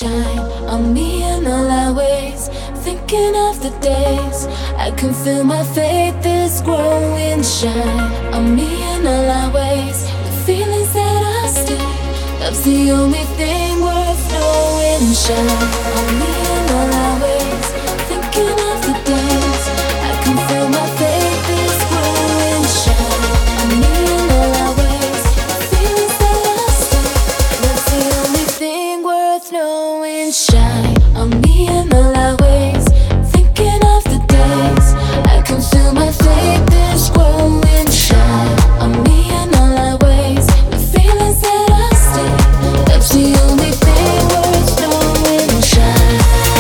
shine on me in all our ways. Thinking of the days I can feel my faith is growing. Shine on me in all our ways. The feelings that I stay, love's the only thing worth knowing. Shine on me in all our ways. Thinking of the days I can feel my faith is growing. Shine on me in all our ways. The feelings that I stay, love's the only thing worth knowing. Shine on me in all our ways. Thinking of the days I can feel my faith is growing. Shine on me in all our ways. The feelings that I stay, that's the only thing worth knowing. Shine.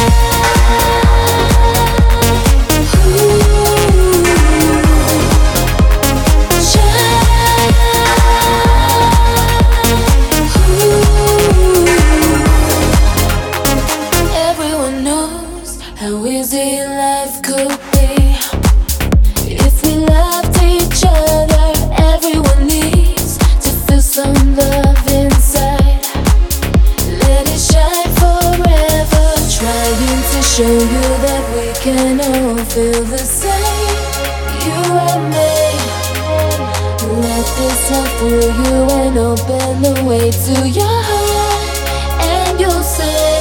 Everyone knows how easy life could be if we loved each other. Everyone needs to feel some love inside. Let it shine forever. Trying to show you that we can all feel the same. You and me. Let this help through you and open the way to your heart, and you'll say